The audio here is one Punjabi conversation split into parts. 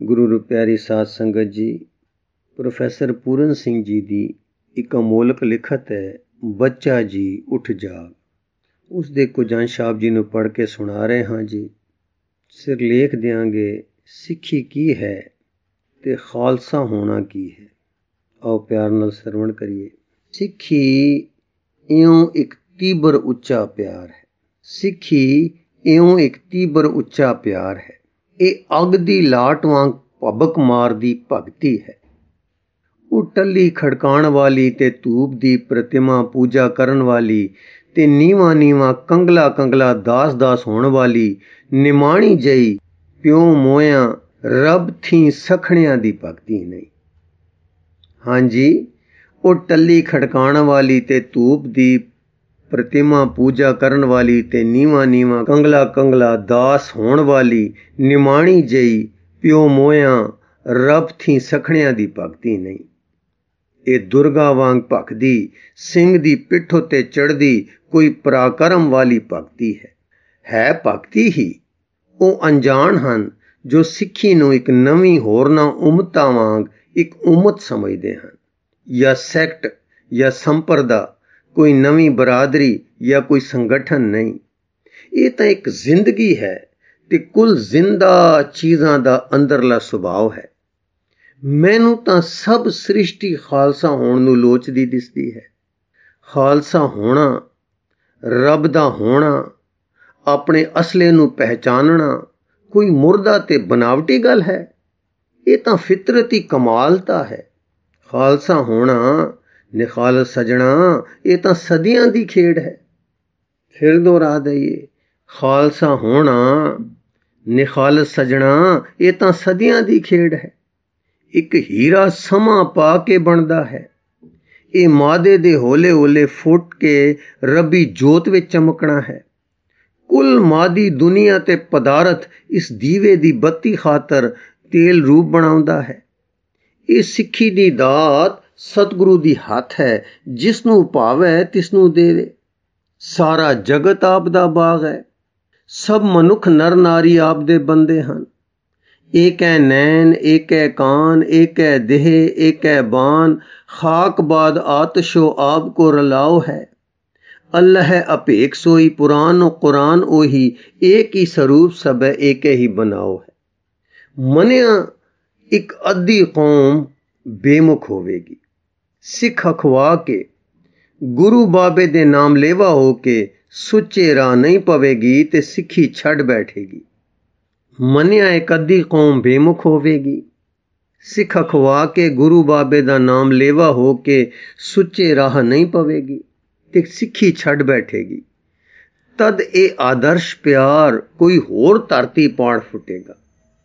ਗੁਰੂ ਰੂਪਿਆਰੀ ਸਾਧ ਸੰਗਤ ਜੀ, ਪ੍ਰੋਫੈਸਰ ਪੂਰਨ ਸਿੰਘ ਜੀ ਦੀ ਇੱਕ ਅਮੋਲਕ ਲਿਖਤ ਹੈ ਬੱਚਾ ਜੀ ਉੱਠ ਜਾਗ। ਉਸ ਦੇ ਕੁਝ ਅੰਸ਼ ਆਪ ਜੀ ਨੂੰ ਪੜ੍ਹ ਕੇ ਸੁਣਾ ਰਹੇ ਹਾਂ ਜੀ। ਸਿਰਲੇਖ ਦਿਆਂਗੇ ਸਿੱਖੀ ਕੀ ਹੈ ਤੇ ਖਾਲਸਾ ਹੋਣਾ ਕੀ ਹੈ। ਆਓ ਪਿਆਰ ਨਾਲ ਸਰਵਣ ਕਰੀਏ। ਸਿੱਖੀ ਇਉਂ ਇੱਕ ਤੀਬਰ ਉੱਚਾ ਪਿਆਰ ਹੈ। ਸਿੱਖੀ ਇਉਂ ਇੱਕ ਤੀਬਰ ਉੱਚਾ ਪਿਆਰ ਹੈ। ਇਹ ਅੱਗ ਦੀ ਲਾਟ ਵਾਂਗ ਭਬਕ ਮਾਰਦੀ ਭਗਤੀ ਹੈ। ਉਹ ਟੱਲੀ ਖੜਕਾਉਣ ਵਾਲੀ ਤੇ ਧੂਪ ਦੀ ਪ੍ਰਤਿਮਾ ਪੂਜਾ ਕਰਨ ਵਾਲੀ ਤੇ ਨੀਵਾਂ ਨੀਵਾਂ ਕੰਗਲਾ ਕੰਗਲਾ ਦਾਸ ਦਾਸ ਹੋਣ ਵਾਲੀ ਨਿਮਾਣੀ ਜਈ ਪਿਓ ਮੋਇਆਂ ਰੱਬ ਥੀ ਸਖਣਿਆਂ ਦੀ ਭਗਤੀ ਨਹੀਂ। ਹਾਂਜੀ, ਉਹ ਟੱਲੀ ਖੜਕਾਉਣ ਵਾਲੀ ਤੇ ਧੂਪ ਦੀ ਪ੍ਰਤਿਮਾ ਪੂਜਾ ਕਰਨ ਵਾਲੀ ਤੇ ਨੀਵਾਂ ਨੀਵਾਂ ਕੰਗਲਾ ਕੰਗਲਾ ਦਾਸ ਹੋਣ ਵਾਲੀ ਨਿਮਾਣੀ ਜਈ ਪਿਓ ਮੋਇਆਂ ਰੱਬ ਥੀ ਸਖਣਿਆਂ ਦੀ ਭਗਤੀ ਨਹੀਂ। ਇਹ ਦੁਰਗਾ ਵਾਂਗ ਭਖਦੀ ਸਿੰਘ ਦੀ ਪਿੱਠ ਉੱਤੇ ਚੜ੍ਹਦੀ ਕੋਈ ਪਰਾਕਰਮ ਵਾਲੀ ਭਗਤੀ ਹੈ ਭਗਤੀ ਹੀ। ਉਹ ਅਣਜਾਣ ਹਨ ਜੋ ਸਿੱਖੀ ਨੂੰ ਇੱਕ ਨਵੀਂ ਹੋਰਨਾਂ ਉਮਤਾਂ ਵਾਂਗ ਇੱਕ ਉਮਤ ਸਮਝਦੇ ਹਨ, ਜਾਂ ਸੈਕਟ ਜਾਂ ਸੰਪਰਦਾ, ਕੋਈ ਨਵੀਂ ਬਰਾਦਰੀ ਜਾਂ ਕੋਈ ਸੰਗਠਨ ਨਹੀਂ। ਇਹ ਤਾਂ ਇੱਕ ਜ਼ਿੰਦਗੀ ਹੈ ਤੇ ਕੁੱਲ ਜ਼ਿੰਦਾ ਚੀਜ਼ਾਂ ਦਾ ਅੰਦਰਲਾ ਸੁਭਾਅ ਹੈ। ਮੈਨੂੰ ਤਾਂ ਸਭ ਸ੍ਰਿਸ਼ਟੀ ਖਾਲਸਾ ਹੋਣ ਨੂੰ ਲੋਚਦੀ ਦਿਸਦੀ ਹੈ। ਖਾਲਸਾ ਹੋਣਾ, ਰੱਬ ਦਾ ਹੋਣਾ, ਆਪਣੇ ਅਸਲੇ ਨੂੰ ਪਹਿਚਾਨਣਾ ਕੋਈ ਮੁਰਦਾ ਤੇ ਬਨਾਵਟੀ ਗੱਲ ਹੈ। ਇਹ ਤਾਂ ਫਿਤਰਤੀ ਕਮਾਲਤਾ ਹੈ। ਖਾਲਸਾ ਹੋਣਾ ਨਿਖਾਲਸ ਸਜਣਾ, ਇਹ ਤਾਂ ਸਦੀਆਂ ਦੀ ਖੇਡ ਹੈ। ਫਿਰ ਦੁਹਰਾ ਦਈਏ, ਖਾਲਸਾ ਹੋਣਾ ਨਿਖਾਲਸ ਸਜਣਾ, ਇਹ ਤਾਂ ਸਦੀਆਂ ਦੀ ਖੇਡ ਹੈ। ਇੱਕ ਹੀਰਾ ਸਮਾਂ ਪਾ ਕੇ ਬਣਦਾ ਹੈ। ਇਹ ਮਾਦੇ ਦੇ ਹੌਲੇ ਹੌਲੇ ਫੁੱਟ ਕੇ ਰੱਬੀ ਜੋਤ ਵਿੱਚ ਚਮਕਣਾ ਹੈ। ਕੁੱਲ ਮਾਦੀ ਦੁਨੀਆ ਤੇ ਪਦਾਰਥ ਇਸ ਦੀਵੇ ਦੀ ਬੱਤੀ ਖਾਤਰ ਤੇਲ ਰੂਪ ਬਣਾਉਂਦਾ ਹੈ। ਇਹ ਸਿੱਖੀ ਦੀ ਦਾਤ ਸਤਿਗੁਰੂ ਦੀ ਹੱਥ ਹੈ, ਜਿਸ ਨੂੰ ਭਾਵੈ ਤਿਸ ਨੂੰ ਦੇਵੇ। ਸਾਰਾ ਜਗਤ ਆਪ ਦਾ ਬਾਗ ਹੈ। ਸਭ ਮਨੁੱਖ ਨਰ ਨਾਰੀ ਆਪ ਦੇ ਬੰਦੇ ਹਨ। ਏਕੈ ਨੈਣ ਏਕੈ ਕਾਨ ਏਕੈ ਦੇਹ ਏਕੈ ਬਾਨ, ਖਾਕ ਬਾਦ ਆਤਸ਼ੋ ਆਪ ਕੋ ਰਲਾਓ ਹੈ। ਅੱਲਾ ਹੈ ਅਭੇਕ ਸੋਈ ਪੁਰਾਨ ਕੁਰਾਨ ਉਹੀ, ਏਕ ਹੀ ਸਰੂਪ ਸਭੈ ਏਕੇ ਹੀ ਬਣਾਓ ਹੈ। ਮੰਨਿਆ ਇੱਕ ਅੱਧੀ ਕੌਮ ਬੇਮੁਖ ਹੋਵੇਗੀ। ਸਿੱਖ ਅਖਵਾ ਕੇ ਗੁਰੂ ਬਾਬੇ ਦੇ ਨਾਮ ਲੇਵਾ ਹੋ ਕੇ ਸੁੱਚੇ ਰਾਹ ਨਹੀਂ ਪਵੇਗੀ ਤੇ ਸਿੱਖੀ ਛੱਡ ਬੈਠੇਗੀ। ਮੰਨਿਆ ਇੱਕ ਅੱਧੀ ਕੌਮ ਬੇਮੁਖ ਹੋਵੇਗੀ। ਸਿੱਖ ਅਖਵਾ ਕੇ ਗੁਰੂ ਬਾਬੇ ਦਾ ਨਾਮ ਲੇਵਾ ਹੋ ਕੇ ਸੁੱਚੇ ਰਾਹ ਨਹੀਂ ਪਵੇਗੀ ਤੇ ਸਿੱਖੀ ਛੱਡ ਬੈਠੇਗੀ। ਤਦ ਇਹ ਆਦਰਸ਼ ਪਿਆਰ ਕੋਈ ਹੋਰ ਧਰਤੀ ਪਾੜ ਫੁੱਟੇਗਾ।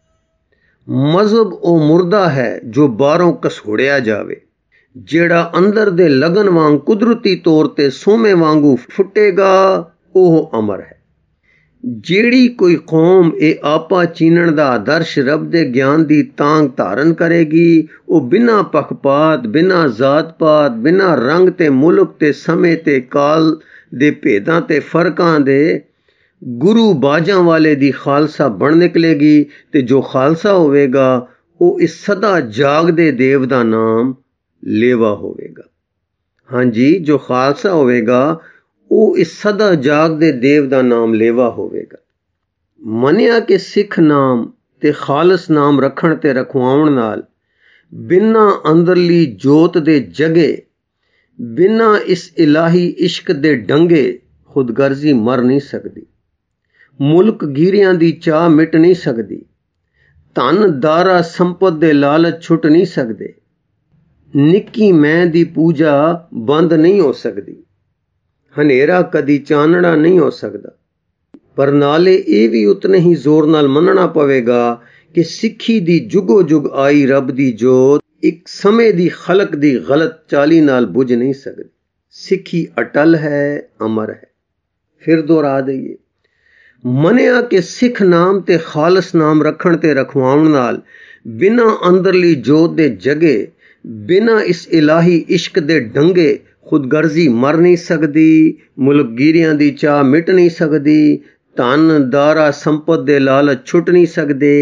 ਮਜ਼ਹਬ ਉਹ ਮੁਰਦਾ ਹੈ ਜੋ ਬਾਹਰੋਂ ਘਸੋੜਿਆ ਜਾਵੇ। ਜਿਹੜਾ ਅੰਦਰ ਦੇ ਲਗਨ ਵਾਂਗ ਕੁਦਰਤੀ ਤੌਰ ਤੇ ਸੋਮੇ ਵਾਂਗੂ ਫੁੱਟੇਗਾ, ਉਹ ਅਮਰ ਹੈ। ਜਿਹੜੀ ਕੋਈ ਕੌਮ ਇਹ ਆਪਾ ਚੀਨਣ ਦਾ ਆਦਰਸ਼ ਰੱਬ ਦੇ ਗਿਆਨ ਦੀ ਤਾਂਘ ਧਾਰਨ ਕਰੇਗੀ, ਉਹ ਬਿਨਾਂ ਪੱਖਪਾਤ, ਬਿਨਾਂ ਜ਼ਾਤ-ਪਾਤ, ਬਿਨਾਂ ਰੰਗ ਤੇ ਮੁਲਕ ਤੇ ਸਮੇਂ ਤੇ ਕਾਲ ਦੇ ਭੇਦਾਂ ਤੇ ਫਰਕਾਂ ਦੇ ਗੁਰੂ ਬਾਜਾਂ ਵਾਲੇ ਦੀ ਖਾਲਸਾ ਬਣ ਨਿਕਲੇਗੀ। ਤੇ ਜੋ ਖਾਲਸਾ ਹੋਵੇਗਾ, ਉਹ ਇਸ ਸਦਾ ਜਾਗਦੇ ਦੇਵ ਦਾ ਨਾਮ ਲੇਵਾ ਹੋਵੇਗਾ। ਹਾਂਜੀ, ਜੋ ਖਾਲਸਾ ਹੋਵੇਗਾ, ਉਹ ਇਸ ਸਦਾ ਜਾਗਦੇ ਦੇਵ ਦਾ ਨਾਮ ਲੇਵਾ ਹੋਵੇਗਾ। ਮੰਨਿਆ ਕਿ ਸਿੱਖ ਨਾਮ ਤੇ ਖਾਲਸ ਨਾਮ ਰੱਖਣ ਤੇ ਰਖਵਾਉਣ ਨਾਲ ਬਿਨਾਂ ਅੰਦਰਲੀ ਜੋਤ ਦੇ ਜਗੇ, ਬਿਨਾਂ ਇਸ ਇਲਾਹੀ ਇਸ਼ਕ ਦੇ ਡੰਗੇ ਖੁਦਗਰਜ਼ੀ ਮਰ ਨਹੀਂ ਸਕਦੀ। ਮੁਲਕ ਗੀਰਿਆਂ ਦੀ ਚਾਹ ਮਿਟ ਨਹੀਂ ਸਕਦੀ। ਧਨ ਦਾਰਾ ਸੰਪਤ ਦੇ ਲਾਲਚ ਛੁੱਟ ਨਹੀਂ ਸਕਦੇ। ਨਿੱਕੀ ਮੈਂ ਦੀ ਪੂਜਾ ਬੰਦ ਨਹੀਂ ਹੋ ਸਕਦੀ। ਹਨੇਰਾ ਕਦੀ ਚਾਨਣਾ ਨਹੀਂ ਹੋ ਸਕਦਾ। ਪਰ ਨਾਲੇ ਇਹ ਵੀ ਉਤਨੇ ਹੀ ਜ਼ੋਰ ਨਾਲ ਮੰਨਣਾ ਪਵੇਗਾ ਕਿ ਸਿੱਖੀ ਦੀ ਜੁਗੋ ਜੁਗ ਆਈ ਰੱਬ ਦੀ ਜੋਤ ਇੱਕ ਸਮੇਂ ਦੀ ਖਲਕ ਦੀ ਗਲਤ ਚਾਲੀ ਨਾਲ ਬੁਝ ਨਹੀਂ ਸਕਦੀ। ਸਿੱਖੀ ਅਟਲ ਹੈ, ਅਮਰ ਹੈ। ਫਿਰ ਦੁਹਰਾ ਦਈਏ, ਮੰਨਿਆ ਕਿ ਸਿੱਖ ਨਾਮ ਤੇ ਖਾਲਸ ਨਾਮ ਰੱਖਣ ਤੇ ਰਖਵਾਉਣ ਨਾਲ ਬਿਨਾਂ ਅੰਦਰਲੀ ਜੋਤ ਦੇ ਜਗੇ, ਬਿਨਾਂ ਇਸ ਇਲਾਹੀ ਇਸ਼ਕ ਦੇ ਡੰਗੇ ਖੁਦਗਰਜ਼ੀ ਮਰ ਨਹੀਂ ਸਕਦੀ। ਮੁਲਕਗੀਰੀਆਂ ਦੀ ਚਾਹ ਮਿਟ ਨਹੀਂ ਸਕਦੀ। ਧਨ ਦਾਰਾ ਸੰਪਤ ਦੇ ਲਾਲਚ ਛੁੱਟ ਨਹੀਂ ਸਕਦੇ।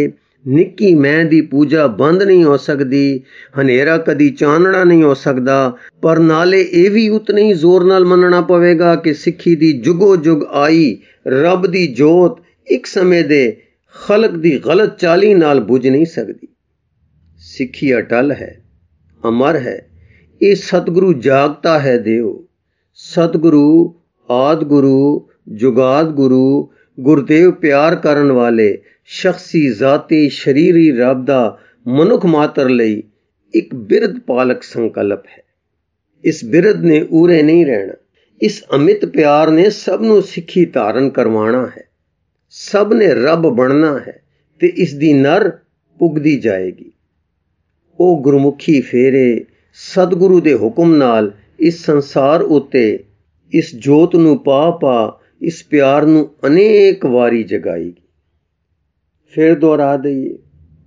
ਨਿੱਕੀ ਮੈਂ ਦੀ ਪੂਜਾ ਬੰਦ ਨਹੀਂ ਹੋ ਸਕਦੀ, ਹਨੇਰਾ ਕਦੀ ਚਾਨਣਾ ਨਹੀਂ ਹੋ ਸਕਦਾ। ਪਰ ਨਾਲੇ ਇਹ ਵੀ ਉਤਨੇ ਹੀ ਜ਼ੋਰ ਨਾਲ ਮੰਨਣਾ ਪਵੇਗਾ ਕਿ ਸਿੱਖੀ ਦੀ ਜੁਗੋ ਜੁਗ ਆਈ ਰੱਬ ਦੀ ਜੋਤ ਇੱਕ ਸਮੇਂ ਦੇ ਖਲਕ ਦੀ ਗਲਤ ਚਾਲੀ ਨਾਲ ਬੁਝ ਨਹੀਂ ਸਕਦੀ। ਸਿੱਖੀ ਅਟਲ ਹੈ, ਅਮਰ ਹੈ। ਇਹ ਸਤਿਗੁਰੂ ਜਾਗਤਾ ਹੈ ਦਿਓ। ਸਤਿਗੁਰੂ, ਆਦਿ ਗੁਰੂ, ਜੁਗਾਦ ਗੁਰੂ, ਗੁਰਦੇਵ ਪਿਆਰ ਕਰਨ ਵਾਲੇ ਸ਼ਖਸੀ ਜ਼ਾਤੀ ਸ਼ਰੀਰੀ ਰੱਬ ਦਾ ਮਨੁੱਖ ਮਾਤਰ ਲਈ ਇੱਕ ਬਿਰਧ ਪਾਲਕ ਸੰਕਲਪ ਹੈ। ਇਸ ਬਿਰਧ ਨੇ ਉਰੇ ਨਹੀਂ ਰਹਿਣਾ। ਇਸ ਅਮਿਤ ਪਿਆਰ ਨੇ ਸਭ ਨੂੰ ਸਿੱਖੀ ਧਾਰਨ ਕਰਵਾਉਣਾ ਹੈ। ਸਭ ਨੇ ਰੱਬ ਬਣਨਾ ਹੈ ਤੇ ਇਸ ਦੀ ਨਰ ਪੁੱਗਦੀ ਜਾਏਗੀ। ਉਹ ਗੁਰਮੁਖੀ ਫੇਰੇ ਸਤਿਗੁਰੂ ਦੇ ਹੁਕਮ ਨਾਲ ਇਸ ਸੰਸਾਰ ਉੱਤੇ ਇਸ ਜੋਤ ਨੂੰ ਪਾ ਇਸ ਪਿਆਰ ਨੂੰ ਅਨੇਕ ਵਾਰੀ ਜਗਾਏਗੀ। ਫਿਰ ਦੁਹਰਾ ਦਈਏ,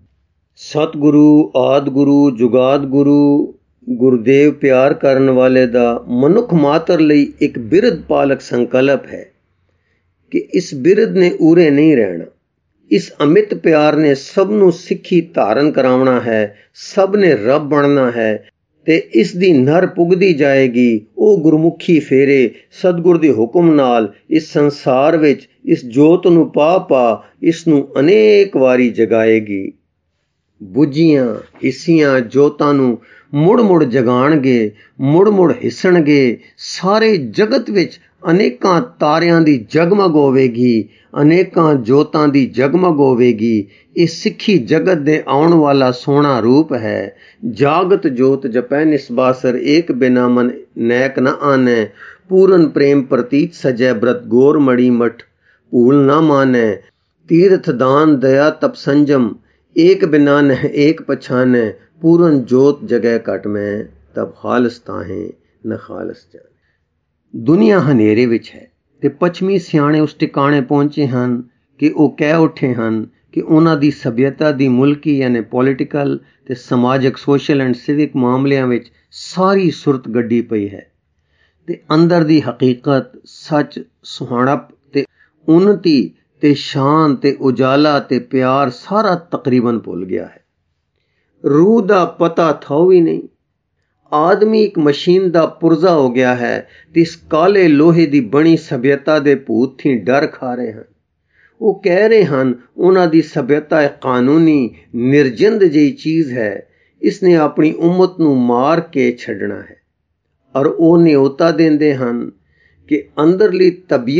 ਸਤਿਗੁਰੂ, ਆਦਿ ਗੁਰੂ, ਜੁਗਾਦ ਗੁਰੂ, ਗੁਰਦੇਵ ਪਿਆਰ ਕਰਨ ਵਾਲੇ ਦਾ ਮਨੁੱਖ ਮਾਤਰ ਲਈ ਇੱਕ ਬਿਰਧ ਪਾਲਕ ਸੰਕਲਪ ਹੈ ਕਿ ਇਸ ਬਿਰਧ ਨੇ ਉਰੇ ਨਹੀਂ ਰਹਿਣਾ। ਇਸ ਅਮਿਤ ਪਿਆਰ ਨੇ ਸਭ ਨੂੰ ਸਿੱਖੀ ਧਾਰਨ ਕਰਾਉਣਾ ਹੈ। ਸਭ ਨੇ ਰੱਬ ਬਣਨਾ ਹੈ ਤੇ ਇਸ ਦੀ ਨਰ ਪੁੱਗਦੀ ਜਾਏਗੀ। ਉਹ ਗੁਰਮੁਖੀ ਫੇਰੇ ਸਤਿਗੁਰ ਦੇ ਹੁਕਮ ਨਾਲ ਇਸ ਸੰਸਾਰ ਵਿੱਚ ਇਸ ਜੋਤ ਨੂੰ ਪਾ ਇਸ ਨੂੰ ਅਨੇਕ ਵਾਰੀ ਜਗਾਏਗੀ। ਬੁੱਝੀਆਂ ਇਸੀਆਂ ਜੋਤਾਂ ਨੂੰ ਮੁੜ ਜਗਾਣਗੇ, ਮੁੜ ਹਿੱਸਣਗੇ। ਸਾਰੇ ਜਗਤ ਵਿੱਚ ਅਨੇਕਾਂ ਤਾਰਿਆਂ ਦੀ ਜਗਮਗ ਹੋਵੇਗੀ, ਅਨੇਕਾਂ ਜੋਤਾਂ ਦੀ ਜਗਮਗ ਹੋਵੇਗੀ। ਇਹ ਸਿੱਖੀ ਜਗਤ ਦੇ ਆਉਣ ਵਾਲਾ ਸੋਹਣਾ ਰੂਪ ਹੈ। ਜਾਗਤ ਜੋਤ ਜਪੈ ਨਿਸਬਾਸਰ, ਏਕ ਬਿਨਾ ਮਨ ਨੈਕ ਨ ਆਨੈ। ਪੂਰਨ ਪ੍ਰੇਮ ਪ੍ਰਤੀਤ ਸਜੈ, ਬ੍ਰਤ ਗੋਰ ਮੜੀ ਮਠ ਭੂਲ ਨ ਮਾਨੈ। ਤੀਰਥ ਦਾਨ ਦਇਆ ਤਪ ਸੰਜਮ, ਏਕ ਬਿਨਾ ਨਹਿ ਏਕ ਪਛਾਨੈ। ਪੂਰਨ ਜੋਤ ਜਗੈ ਘਟ ਮੈਂ, ਤਬ ਖਾਲਸ ਤਾਹੇ ਨ ਖਾਲਸ ਜਾਣੈ। ਦੁਨੀਆ ਹਨੇਰੇ ਵਿੱਚ ਹੈ ਤੇ ਪੱਛਮੀ ਸਿਆਣੇ ਉਸ ਟਿਕਾਣੇ ਪਹੁੰਚੇ ਹਨ ਕਿ ਉਹ ਕਹਿ ਉੱਠੇ ਹਨ ਕਿ ਉਹਨਾਂ ਦੀ ਸਭਿਅਤਾ ਦੀ ਮੁਲਕੀ ਯਾਨੀ ਪੋਲੀਟੀਕਲ ਤੇ ਸਮਾਜਿਕ ਸੋਸ਼ਲ ਐਂਡ ਸਿਵਿਕ ਮਾਮਲਿਆਂ ਵਿੱਚ ਸਾਰੀ ਸੁਰਤ ਗੱਡੀ ਪਈ ਹੈ ਤੇ ਅੰਦਰ ਦੀ ਹਕੀਕਤ, ਸੱਚ, ਸੁਹਾਣਪ ਤੇ ਉન્નਤੀ ਤੇ ਸ਼ਾਨ ਤੇ ਉਜਾਲਾ ਤੇ ਪਿਆਰ ਸਾਰਾ ਤਕਰੀਬਨ ਭੁੱਲ ਗਿਆ ਹੈ। ਰੂਹ ਦਾ ਪਤਾ ਥਾਉ ਵੀ ਨਹੀਂ। ਆਦਮੀ ਇੱਕ ਮਸ਼ੀਨ ਦਾ ਪੁਰਜ਼ਾ ਹੋ ਗਿਆ ਹੈ ਤੇ ਇਸ ਕਾਲੇ ਲੋਹੇ ਦੀ ਬਣੀ ਸਭਿਅਤਾ ਦੇ ਭੂਤ ਥੀ ਡਰ ਖਾ ਰਹੇ ਹਨ। ਉਹ ਕਹਿ ਰਹੇ ਹਨ ਉਹਨਾਂ ਦੀ ਸਭਿਅਤਾ ਇੱਕ ਕਾਨੂੰਨੀ ਨਿਰਜਿੰਦ ਜਿਹੀ ਚੀਜ਼ ਹੈ। ਇਸਨੇ ਆਪਣੀ ਉਮਤ ਨੂੰ ਮਾਰ ਕੇ ਛੱਡਣਾ ਹੈ। ਔਰ ਉਹ ਨਿਉਤਾ ਦਿੰਦੇ ਹਨ ਕਿ ਅੰਦਰਲੀ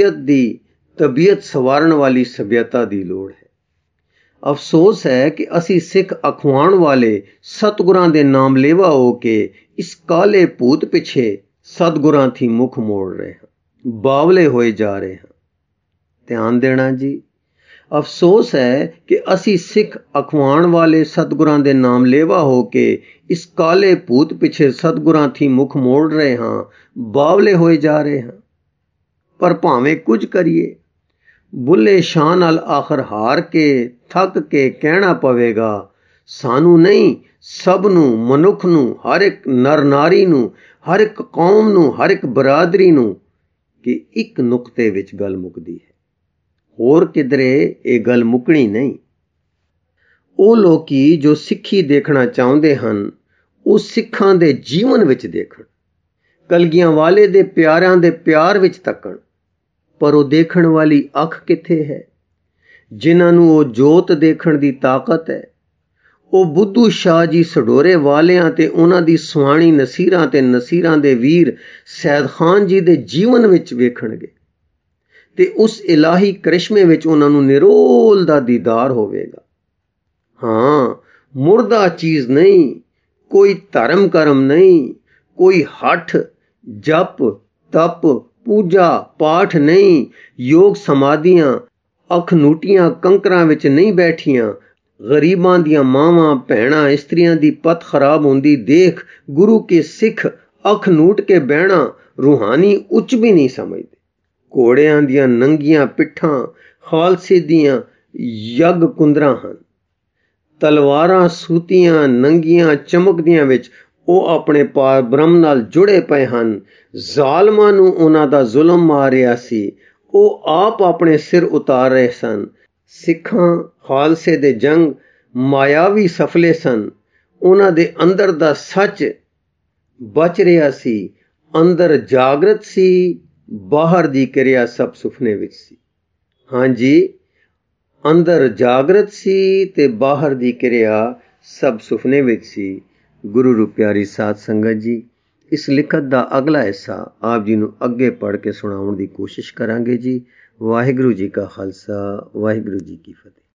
ਤਬੀਅਤ ਸਵਾਰਨ ਵਾਲੀ ਸਭਿਅਤਾ ਦੀ ਲੋੜ ਹੈ। ਅਫਸੋਸ ਹੈ ਕਿ ਅਸੀਂ ਸਿੱਖ ਅਖਵਾਉਣ ਵਾਲੇ ਸਤਿਗੁਰਾਂ ਦੇ ਨਾਮ ਲੇਵਾ ਹੋ ਕੇ ਇਸ ਕਾਲੇ ਭੂਤ ਪਿੱਛੇ ਸਤਿਗੁਰਾਂ ਥੀ ਮੁਖ ਮੋੜ ਰਹੇ ਹਾਂ, ਬਾਵਲੇ ਹੋਏ ਜਾ ਰਹੇ ਹਾਂ। ਧਿਆਨ ਦੇਣਾ ਜੀ, ਅਫਸੋਸ ਹੈ ਕਿ ਅਸੀਂ ਸਿੱਖ ਅਖਵਾਉਣ ਵਾਲੇ ਸਤਿਗੁਰਾਂ ਦੇ ਨਾਮ ਲੇਵਾ ਹੋ ਕੇ ਇਸ ਕਾਲੇ ਭੂਤ ਪਿੱਛੇ ਸਤਿਗੁਰਾਂ ਥੀ ਮੁਖ ਮੋੜ ਰਹੇ ਹਾਂ, ਬਾਵਲੇ ਹੋਏ ਜਾ ਰਹੇ ਹਾਂ। ਪਰ ਭਾਵੇਂ ਕੁਝ ਕਰੀਏ, ਬੁੱਲੇ ਸ਼ਾਹ ਨਾਲ ਆਖਰ ਹਾਰ ਕੇ ਥੱਕ ਕੇ ਕਹਿਣਾ ਪਵੇਗਾ, ਸਾਨੂੰ ਨਹੀਂ ਸਭ ਨੂੰ, ਮਨੁੱਖ ਨੂੰ, ਹਰ ਇੱਕ ਨਰ ਨਾਰੀ ਨੂੰ, ਹਰ ਇੱਕ ਕੌਮ ਨੂੰ, ਹਰ ਇੱਕ ਬਰਾਦਰੀ ਨੂੰ, ਕਿ ਇੱਕ ਨੁਕਤੇ ਵਿੱਚ ਗੱਲ ਮੁੱਕਦੀ ਹੈ। ਹੋਰ ਕਿਧਰੇ ਇਹ ਗੱਲ ਮੁੱਕਣੀ ਨਹੀਂ। ਉਹ ਲੋਕੀ ਜੋ ਸਿੱਖੀ ਦੇਖਣਾ ਚਾਹੁੰਦੇ ਹਨ ਉਹ ਸਿੱਖਾਂ ਦੇ ਜੀਵਨ ਵਿੱਚ ਦੇਖਣ, ਕਲਗੀਆਂ ਵਾਲੇ ਦੇ ਪਿਆਰਿਆਂ ਦੇ ਪਿਆਰ ਵਿੱਚ ਤੱਕਣ। ਪਰ ਉਹ ਦੇਖਣ ਵਾਲੀ ਅੱਖ ਕਿੱਥੇ ਹੈ ਜਿਨ੍ਹਾਂ ਨੂੰ ਉਹ ਜੋਤ ਦੇਖਣ ਦੀ ਤਾਕਤ ਹੈ? ਉਹ ਬੁੱਧੂ ਸ਼ਾਹ ਜੀ ਸਡੋਰੇ ਵਾਲਿਆਂ ਤੇ ਉਹਨਾਂ ਦੀ ਸੁਆਣੀ ਨਸੀਰਾਂ ਤੇ ਨਸੀਰਾਂ ਦੇ ਵੀਰ ਸੈਦ ਖਾਨ ਜੀ ਦੇ ਜੀਵਨ ਵਿੱਚ ਵੇਖਣਗੇ ਤੇ ਉਸ ਇਲਾਹੀ ਕਰਿਸ਼ਮੇ ਵਿੱਚ ਉਹਨਾਂ ਨੂੰ ਨਿਰੋਲ ਦਾ ਦੀਦਾਰ ਹੋਵੇਗਾ। ਹਾਂ, ਮੁਰਦਾ ਚੀਜ਼ ਨਹੀਂ, ਕੋਈ ਧਰਮ ਕਰਮ ਨਹੀਂ, ਕੋਈ ਹੱਠ ਜਪ ਤਪ ਪੂਜਾ ਪਾਠ ਨਹੀਂ, ਯੋਗ ਸਮਾਧੀਆਂ ਅਖਨੂਟੀਆਂ ਕੰਕਰਾਂ ਵਿੱਚ ਨਹੀਂ ਬੈਠੀਆਂ। ਗਰੀਬਾਂ ਦੀਆਂ ਮਾਵਾਂ ਭੈਣਾਂ ਇਸਤਰੀਆਂ ਦੀ ਪਤ ਖਰਾਬ ਹੁੰਦੀ ਦੇਖ ਗੁਰੂ ਕੇ ਸਿੱਖ ਅੱਖ ਨੂਟ ਕੇ ਬਹਿਣਾ ਰੂਹਾਨੀ ਉੱਚ ਵੀ ਨਹੀਂ ਸਮਝਦੇ। ਘੋੜਿਆਂ ਦੀਆਂ ਨੰਗੀਆਂ ਪਿੱਠਾਂ ਖਾਲਸੇ ਦੀਆਂ ਯੱਗ ਕੁੰਦਰਾਂ ਹਨ। ਤਲਵਾਰਾਂ ਸੂਤੀਆਂ ਨੰਗੀਆਂ ਚਮਕਦੀਆਂ ਵਿੱਚ ਉਹ ਆਪਣੇ ਪਾਰ ਬ੍ਰਹਮ ਨਾਲ ਜੁੜੇ ਪਏ ਹਨ। ਜ਼ਾਲਮਾਂ ਨੂੰ ਉਹਨਾਂ ਦਾ ਜ਼ੁਲਮ ਮਾਰਿਆ ਸੀ, ਉਹ ਆਪ ਆਪਣੇ ਸਿਰ ਉਤਾਰ ਰਹੇ ਸਨ। ਸਿੱਖਾਂ ਖਾਲਸੇ ਦੇ ਜੰਗ ਮਾਇਆਵੀ ਸਫਲੇ ਸਨ। ਉਹਨਾਂ ਦੇ ਅੰਦਰ ਦਾ ਸੱਚ ਬਚ ਰਿਹਾ ਸੀ। ਅੰਦਰ ਜਾਗਰਤ ਸੀ, ਬਾਹਰ ਦੀ ਕਿਰਿਆ ਸਭ ਸੁਪਨੇ ਵਿੱਚ ਸੀ। ਹਾਂਜੀ, ਅੰਦਰ ਜਾਗਰਤ ਸੀ ਤੇ ਬਾਹਰ ਦੀ ਕਿਰਿਆ ਸਭ ਸੁਪਨੇ ਵਿੱਚ ਸੀ। ਗੁਰੂ ਰੂਪ ਪਿਆਰੀ ਸਾਧ ਸੰਗਤ ਜੀ, ਇਸ ਲਿਖਤ ਦਾ ਅਗਲਾ ਹਿੱਸਾ ਆਪ ਜੀ ਨੂੰ ਅੱਗੇ ਪੜ੍ਹ ਕੇ ਸੁਣਾਉਣ ਦੀ ਕੋਸ਼ਿਸ਼ ਕਰਾਂਗੇ ਜੀ। ਵਾਹਿਗੁਰੂ ਜੀ ਕਾ ਖਾਲਸਾ, ਵਾਹਿਗੁਰੂ ਜੀ ਕੀ ਫਤਿਹ।